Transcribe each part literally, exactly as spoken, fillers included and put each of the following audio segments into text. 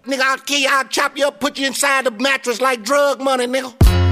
Nigga, I'll kill you, I'll chop you up, put you inside the mattress like drug money, nigga.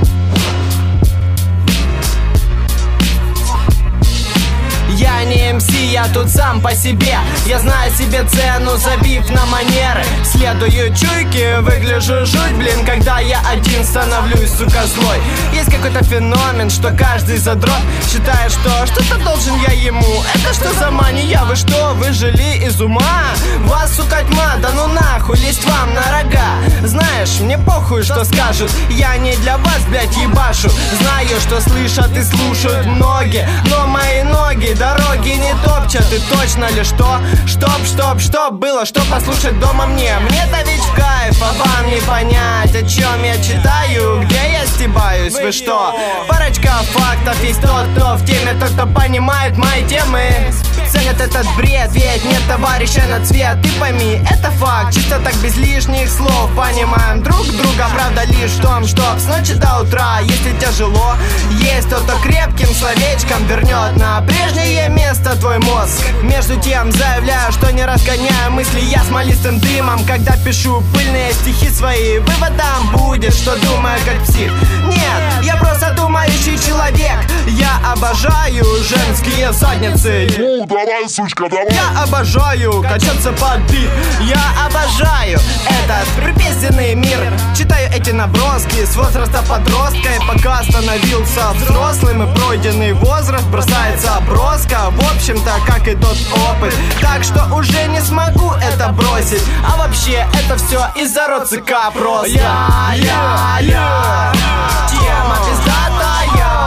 Я не эм си, я тут сам по себе. Я знаю себе цену, забив на манеры. Следую чуйке, выгляжу жуть, блин. Когда я один становлюсь, сука, злой. Есть какой-то феномен, что каждый задрот считает, что что-то должен я ему. Это что за мания? Вы что, выжили из ума? Вас, сука, тьма, да ну нахуй, лезть вам на рога. Знаешь, мне похуй, что скажут. Я не для вас, блядь, ебашу. Знаю, что слышат и слушают многие, но мои ноги дороги не топчат. И точно ли что? Чтоб, чтоб, чтоб было, что послушать дома мне. Мне-то ведь в кайф, а вам не понять, о чем я читаю, где я стебаюсь. Вы что? Парочка фактов, есть тот, кто в теме, тот, кто понимает мои темы. Ценят этот бред, ведь нет товарища на цвет. Ты пойми, это факт, чисто так без лишних слов. Понимаем друг друга, правда лишь в том, что с ночи до утра, если тяжело, есть тот, кто крепким словечком вернет на прежнее место твой мозг. Между тем заявляю, что не разгоняю мысли я смолистым дымом, когда пишу пыльные стихи свои. Выводом будет, что думаю как псих. Нет, я просто думающий человек. Я обожаю женские задницы. Ну, давай, сучка, давай. Я обожаю качаться под бит. Я обожаю этот припизденный мир. Читаю эти наброски с возраста подростка, и пока становился взрослым, и пройденный возраст бросается броска. В общем-то, как и тот опыт. Так что уже не смогу это бросить. А вообще, это все из-за РОЦК просто. Я, я, я. Тема пиздатая.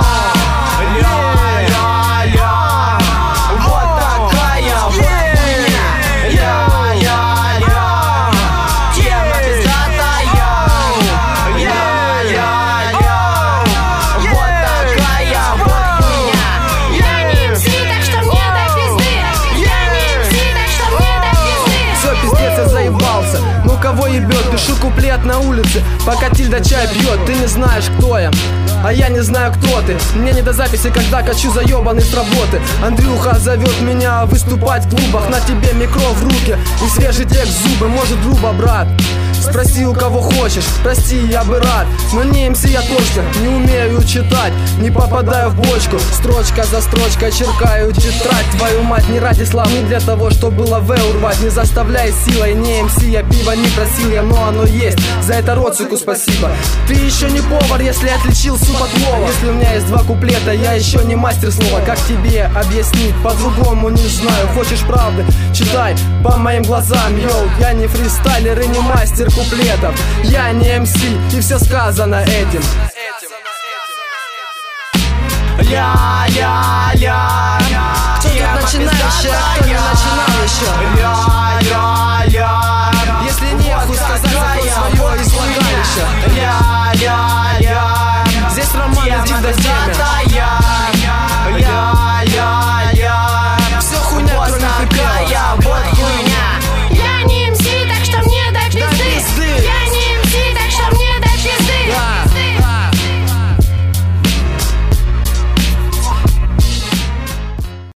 Я, я, я. Вот такая вот хуйня. Я, я, я. Тема пиздатая. Я, я, я. Вот такая вот хуйня. Я не эм си, так что мне до пизды. Я не эм си, так что мне до пизды. Все, пиздец, я заебался. Ну кого ебет? Пишу куплет на улице, пока Тильда чай пьет. Ты не знаешь, кто я, а я не знаю, кто ты. Мне не до записи, когда качу заебанный с работы. Андрюха зовет меня выступать в клубах. На тебе микро в руки и свежий текст в зубы. Может, грубо, брат? Спроси у кого хочешь, прости, я бы рад. Но не эм си я точно, не умею читать. Не попадаю в бочку, строчка за строчкой черкаю тетрадь. Твою мать, не ради слав, не для того, что было в урвать. Не заставляй силой, не эм си, я пиво не просил я, но оно есть. За это Роцику спасибо. Ты еще не повар, если отличил суп от плова. Если у меня есть два куплета, я еще не мастер слова. Как тебе объяснить, по-другому не знаю. Хочешь правды, читай по моим глазам. Йоу, я не фристайлер и не мастер куплетов. Я не эм си, и все сказано этим. Ля-ля-ля.